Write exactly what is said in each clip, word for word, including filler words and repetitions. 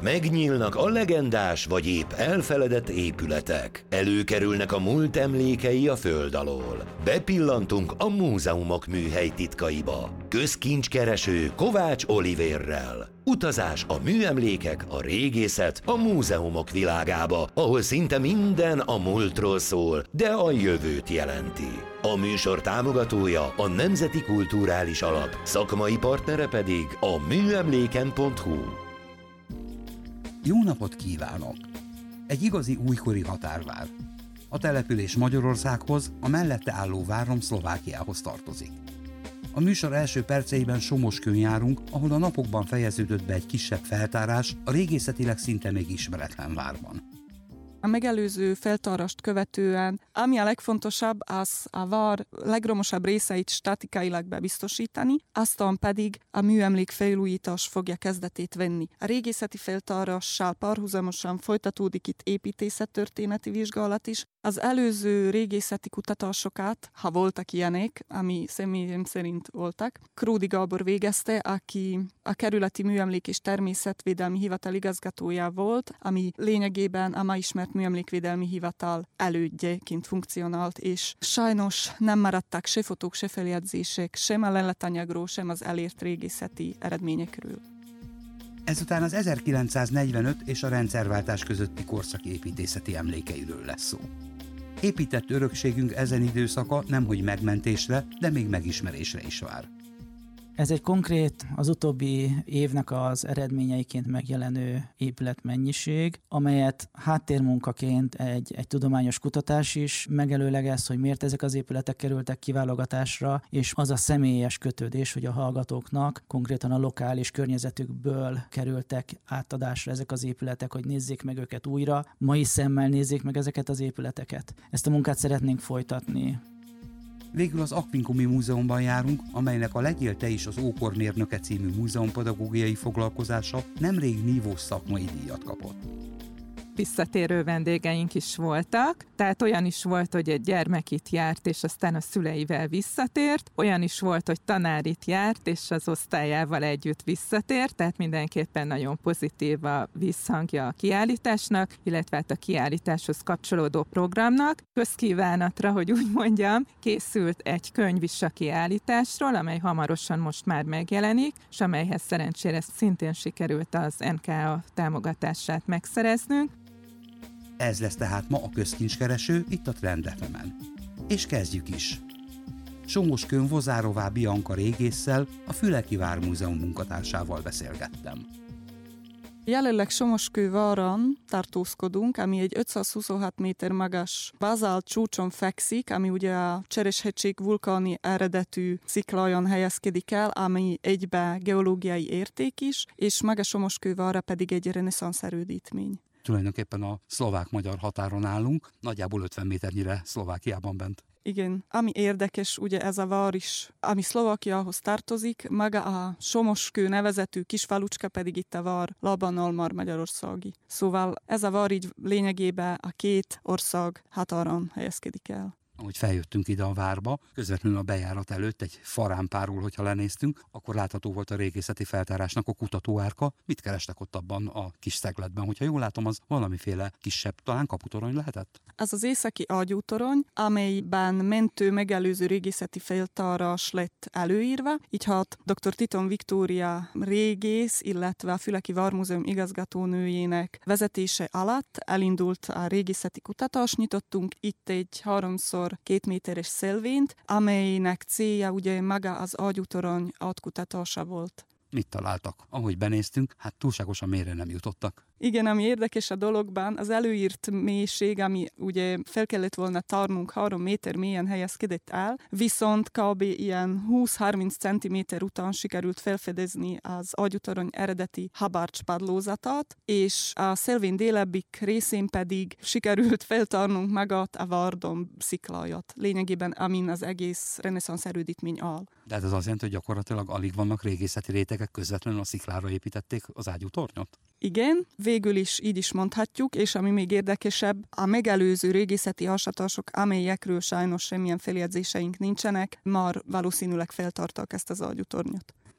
Megnyílnak a legendás vagy épp elfeledett épületek. Előkerülnek a múlt emlékei a föld alól. Bepillantunk a múzeumok műhely titkaiba. Közkincskereső Kovács Olivérrel. Utazás a műemlékek, a régészet, a múzeumok világába, ahol szinte minden a múltról szól, de a jövőt jelenti. A műsor támogatója a Nemzeti Kulturális Alap, szakmai partnere pedig a műemléken pont hu. Jó napot kívánok! Egy igazi újkori határvár. A település Magyarországhoz, a mellette álló várom Szlovákiához tartozik. A műsor első perceiben Somoskőn járunk, ahol a napokban fejeződött be egy kisebb feltárás a régészetileg szinte még ismeretlen várban. A megelőző feltárást követően, ami a legfontosabb, az a vár legromosabb részeit statikailag bebiztosítani, aztán pedig a műemlék felújítás fogja kezdetét venni. A régészeti feltárással párhuzamosan folytatódik itt építészettörténeti vizsgálat is. Az előző régészeti kutatásokat, ha voltak ilyenek, ami személyem szerint voltak, Kródi Gábor végezte, aki a kerületi műemlék és természetvédelmi hivatal igazgatója volt, ami lényegében a ma ismert műemlékvédelmi hivatal elődjeként funkcionált, és sajnos nem maradtak se fotók, se feljegyzések, sem a leletanyagról, sem az elért régészeti eredményekről. Ezután az ezerkilencszáznegyvenöt és a rendszerváltás közötti korszak építészeti emlékeiről lesz szó. Épített örökségünk ezen időszaka nemhogy megmentésre, de még megismerésre is vár. Ez egy konkrét, az utóbbi évnek az eredményeiként megjelenő épületmennyiség, amelyet háttérmunkaként egy, egy tudományos kutatás is megelőlegez, hogy miért ezek az épületek kerültek kiválogatásra, és az a személyes kötődés, hogy a hallgatóknak konkrétan a lokális környezetükből kerültek átadásra ezek az épületek, hogy nézzék meg őket újra, mai szemmel nézzék meg ezeket az épületeket. Ezt a munkát szeretnénk folytatni. Végül az Aquincumi Múzeumban járunk, amelynek a Legyél te is az ókor mérnöke című múzeumpedagógiai foglalkozása nemrég nívós szakmai díjat kapott. Visszatérő vendégeink is voltak, tehát olyan is volt, hogy egy gyermek itt járt, és aztán a szüleivel visszatért, olyan is volt, hogy tanár itt járt, és az osztályával együtt visszatért, tehát mindenképpen nagyon pozitív a visszhangja a kiállításnak, illetve hát a kiállításhoz kapcsolódó programnak. Közkívánatra, hogy úgy mondjam, készült egy könyv is a kiállításról, amely hamarosan most már megjelenik, és amelyhez szerencsére szintén sikerült az en ká á támogatását megszereznünk. Ez lesz tehát ma a közkincskereső itt a Trend ef emen. És kezdjük is. Somoskőn Vozárová Bianca régésszel, a Füleki Vármúzeum munkatársával beszélgettem. Jelenleg Somoskő váron tartózkodunk, ami egy ötszázhuszonhat méter magas bazált csúcson fekszik, ami ugye a Csereshegység vulkáni eredetű sziklajon helyezkedik el, ami egybe geológiai érték is, és maga Somoskő vára pedig egy reneszánsz erődítmény. Tulajdonképpen a szlovák-magyar határon állunk, nagyjából ötven méternyire Szlovákiában bent. Igen, ami érdekes, ugye ez a vár is, ami Szlovákiához tartozik, maga a Somoskő nevezetű kisfalucska pedig itt a vár Laban-Almar magyarországi. Szóval ez a vár így lényegében a két ország határon helyezkedik el. Ahogy feljöttünk ide a várba, közvetlenül a bejárat előtt egy farámpáról, hogyha lenéztünk, akkor látható volt a régészeti feltárásnak a kutatóárka. Mit kerestek ott abban a kis szegletben? Hogyha jól látom, az valamiféle kisebb, talán kaputorony lehetett? Ez az északi ágyútorony, amelyben mentő megelőző régészeti feltárás lett előírva. Így hát dr. Titon Viktória régész, illetve a Füleki Vármúzeum igazgatónőjének vezetése alatt elindult a régészeti kutatás. Nyitottunk itt egy háromszor két méteres szelvényt, amelynek célja ugye maga az ágyútorony átkutatása volt. Mit találtak? Ahogy benéztünk, hát túlságosan mélyre nem jutottak. Igen, ami érdekes a dologban, az előírt mélység, ami ugye fel kellett volna tárnunk három méter mélyen helyezkedett el, viszont kb. Ilyen húsz-harminc centiméter után sikerült felfedezni az ágyútorony eredeti habárcs padlózatát, és a szelvény délebbik részén pedig sikerült feltárnunk magát a várdom szikláját, lényegében amin az egész reneszánsz erődítmény áll. De hát ez azt jelenti, hogy gyakorlatilag alig vannak régészeti rétegek, közvetlenül a sziklára építették az ágyútornyot? Igen, végül is így is mondhatjuk, és ami még érdekesebb, a megelőző régészeti ásatások, amelyekről sajnos semmilyen feljegyzéseink nincsenek, már valószínűleg feltartak ezt az ágyútornyot.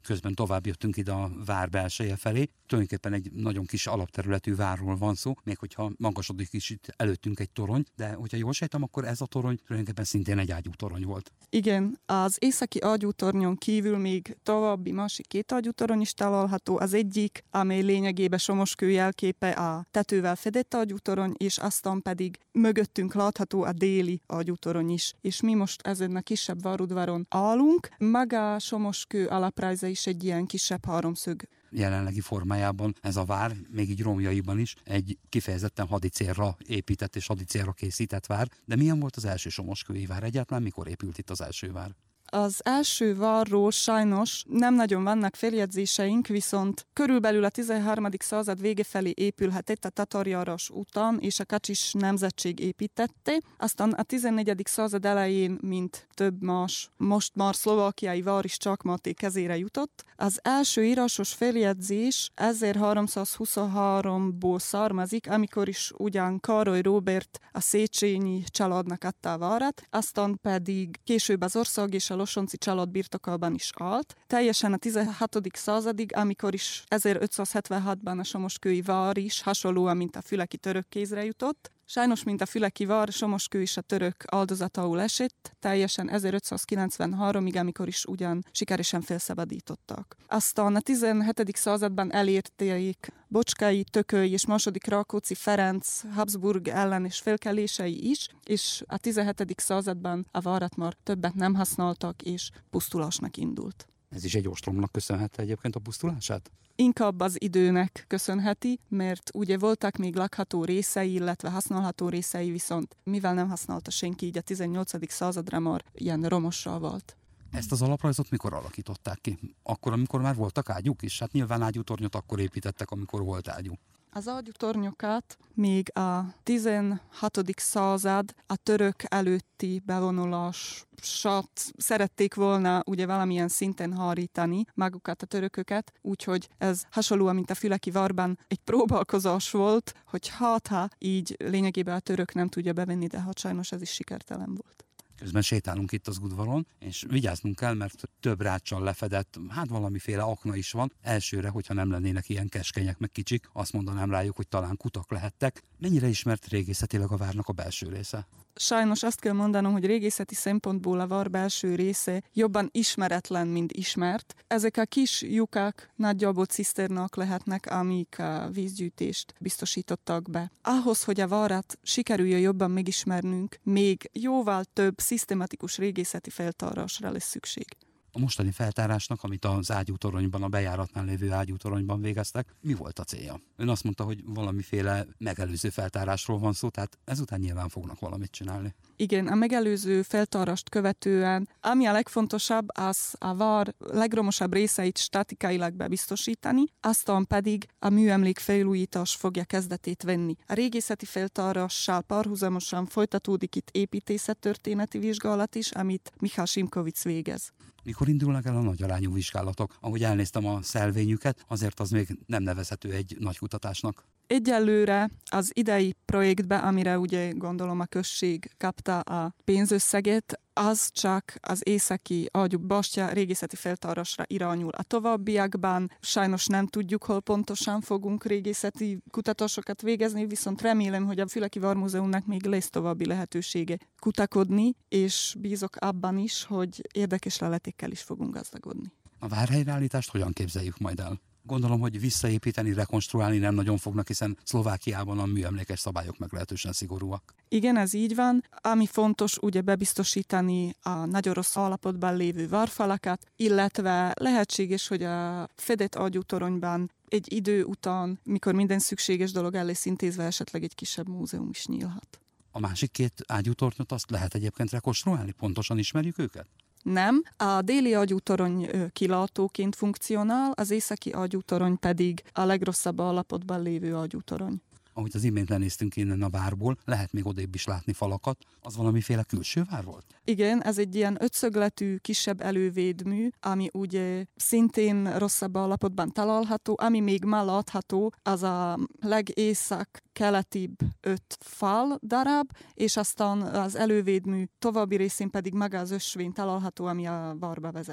közben tovább jöttünk ide a vár belseje felé. Tulajdonképpen egy nagyon kis alapterületű várról van szó, még hogyha magasodik is itt előttünk egy torony, de hogyha jól sejtem, akkor ez a torony tulajdonképpen szintén egy ágyútorony volt. Igen, az északi ágyútornyon kívül még további másik két ágyútorony is található. Az egyik, amely lényegében Somoskő jelképe, a tetővel fedett ágyútorony, és aztán pedig mögöttünk látható a déli ágyútorony is. És mi most ezen a kisebb várudvaron állunk. Maga Somoskő alaprajza is egy ilyen kisebb háromszög. Jelenlegi formájában ez a vár, még így romjaiban is, egy kifejezetten hadicélra épített és hadicélra készített vár. De milyen volt az első somoskői vár egyáltalán? Mikor épült itt az első vár? Az első várról sajnos nem nagyon vannak feljegyzéseink, viszont körülbelül a tizenharmadik század vége felé épülhetett a tatárjárás után, és a Kacsis nemzetség építette. Aztán a tizennegyedik század elején, mint több más, most már szlovákiai vár is Csakmáté kezére jutott. Az első írásos feljegyzés ezerháromszázhuszonháromból származik, amikor is ugyan Károly Róbert a Széchenyi családnak adta a várat, aztán pedig később az ország és a Losonci család birtokában is állt. Teljesen a tizenhatodik századig, amikor is ezerötszázhetvenhatban a somoskői vár is hasonlóan, mint a füleki török kézre jutott. Sajnos, mint a füleki vár, Somoskő is a török áldozatául esett, teljesen ezerötszázkilencvenháromig, amikor is ugyan sikeresen felszabadítottak. Aztán a tizenhetedik században elérték Bocskai, Tököly és második Rákóczi Ferenc Habsburg ellenes felkelései is, és a tizenhetedik században a várat már többet nem használtak, és pusztulásnak indult. Ez is egy ostromnak köszönhette egyébként a pusztulását? Inkább az időnek köszönheti, mert ugye voltak még lakható részei, illetve használható részei, viszont mivel nem használta senki, így a tizennyolcadik századra már ilyen romossá volt. Ezt az alaprajzot mikor alakították ki? Akkor, amikor már voltak ágyúk is? Hát nyilván ágyútornyot akkor építettek, amikor volt ágyú. Az ágyútornyokat még a tizenhatodik század a török előtti bevonulását szerették volna ugye valamilyen szinten hárítani magukat a törököket, úgyhogy ez hasonlóan, mint a füleki várban egy próbálkozás volt, hogy hát ha így lényegében a török nem tudja bevenni, de hát sajnos ez is sikertelen volt. Közben sétálunk itt az udvaron, és vigyáznunk kell, mert több ráccsal lefedett, hát valamiféle akna is van. Elsőre, hogyha nem lennének ilyen keskenyek meg kicsik, azt mondanám rájuk, hogy talán kutak lehettek. Mennyire ismert régészetileg a várnak a belső része? Sajnos azt kell mondanom, hogy régészeti szempontból a vár belső része jobban ismeretlen, mint ismert. Ezek a kis lyukak nagyjából ciszternák lehetnek, amik a vízgyűjtést biztosítottak be. Ahhoz, hogy a várat sikerüljön jobban megismernünk, még jóval több szisztematikus régészeti feltárásra lesz szükség. A mostani feltárásnak, amit az ágyútoronyban, a bejáratnál lévő ágyútoronyban végeztek, mi volt a célja? Ön azt mondta, hogy valamiféle megelőző feltárásról van szó, tehát ezután nyilván fognak valamit csinálni. Igen, a megelőző feltárást követően, ami a legfontosabb, az a vár legromosabb részeit statikailag bebiztosítani, aztán pedig a műemlék felújítás fogja kezdetét venni. A régészeti feltárással párhuzamosan folytatódik itt építészettörténeti vizsgálat is, amit Mihály Simkovics végez. Mikor indulnak el a nagyarányú vizsgálatok? Ahogy elnéztem a szelvényüket, azért az még nem nevezhető egy nagy kutatásnak. Egyelőre az idei projektbe, amire ugye gondolom a község kapta a pénzösszeget, az csak az északi ágyú bástya régészeti feltárásra irányul. A továbbiakban sajnos nem tudjuk, hol pontosan fogunk régészeti kutatásokat végezni, viszont remélem, hogy a Füleki Vármúzeumnak még lesz további lehetősége kutakodni, és bízok abban is, hogy érdekes leletekkel is fogunk gazdagodni. A várhelyreállítást hogyan képzeljük majd el? Gondolom, hogy visszaépíteni, rekonstruálni nem nagyon fognak, hiszen Szlovákiában a műemlékes szabályok meglehetősen szigorúak. Igen, ez így van. Ami fontos, ugye bebiztosítani a nagyon rossz állapotban lévő várfalakat, illetve lehetséges, hogy a fedett ágyútoronyban egy idő után, mikor minden szükséges dolog el lesz intézve, esetleg egy kisebb múzeum is nyílhat. A másik két ágyútornyot azt lehet egyébként rekonstruálni? Pontosan ismerjük őket? Nem. A déli ágyútorony kilátóként funkcionál, az északi ágyútorony pedig a legrosszabb állapotban lévő ágyútorony. Ahogy az imént lenéztünk innen a várból, lehet még odébb is látni falakat. Az valamiféle külső vár volt? Igen, ez egy ilyen ötszögletű, kisebb elővédmű, ami ugye szintén rosszabb állapotban található, ami még ma látható, az a legészak-keletibb öt fal darab, és aztán az elővédmű további részén pedig maga az ösvény található, ami a várba vezet.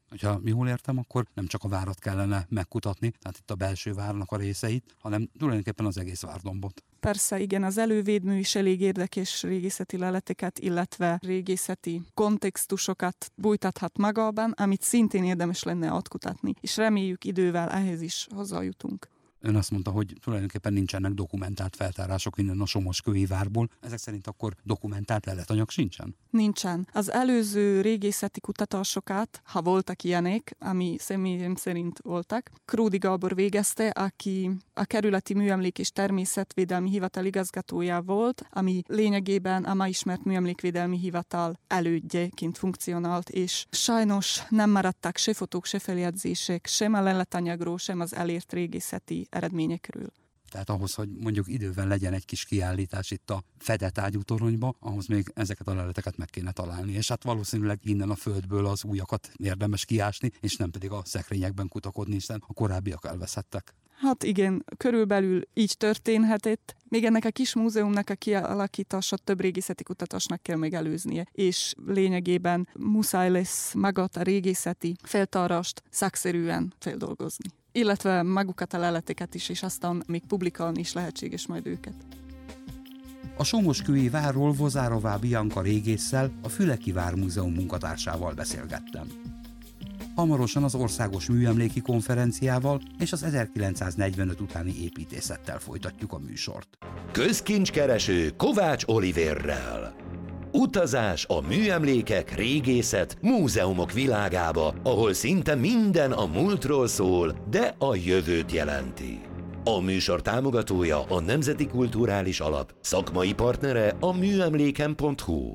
Ha jól értem, akkor nem csak a várat kellene megkutatni, tehát itt a belső várnak a részeit, hanem tulajdonképpen az egész várdombot. Persze, igen, az elővédmű is elég érdekes régészeti leleteket, illetve régészeti kontextusokat bújtathat magában, amit szintén érdemes lenne átkutatni, és reméljük idővel ehhez is hozzájutunk. Ön azt mondta, hogy tulajdonképpen nincsenek dokumentált feltárások innen a Somoskői várból. Ezek szerint akkor dokumentált leletanyag sincsen? Nincsen. Az előző régészeti kutatásokat, ha voltak ilyenek, ami személyem szerint voltak, Krúdi Gábor végezte, aki a kerületi műemlék és természetvédelmi hivatal igazgatója volt, ami lényegében a ma ismert műemlékvédelmi hivatal elődjeként funkcionált, és sajnos nem maradtak se fotók, se feljegyzések, sem a leletanyagról, sem az elért régészeti eredményekről. Tehát ahhoz, hogy mondjuk időben legyen egy kis kiállítás itt a fedett ágyú toronyba, ahhoz még ezeket a leleteket meg kéne találni. És hát valószínűleg innen a földből az újakat érdemes kiásni, és nem pedig a szekrényekben kutakodni, hiszen a korábbiak elveszettek. Hát igen, körülbelül így történhetett. Még ennek a kis múzeumnak a kialakítása több régészeti kutatásnak kell megelőznie, és lényegében muszáj lesz magát a régészeti feltárást szakszerűen feldolgozni. Illetve magukat a leleteket is, és aztán még publikálni is lehetséges majd őket. A Somoskői várról Vozárová Bianca régésszel, a Füleki Vármúzeum munkatársával beszélgettem. Hamarosan az Országos Műemléki Konferenciával és az ezerkilencszáznegyvenöt utáni építészettel folytatjuk a műsort. Közkincskereső Kovács Olivérrel. Utazás a műemlékek, régészet, múzeumok világába, ahol szinte minden a múltról szól, de a jövőt jelenti. A műsor támogatója a Nemzeti Kulturális Alap, szakmai partnere a műemléken pont hu.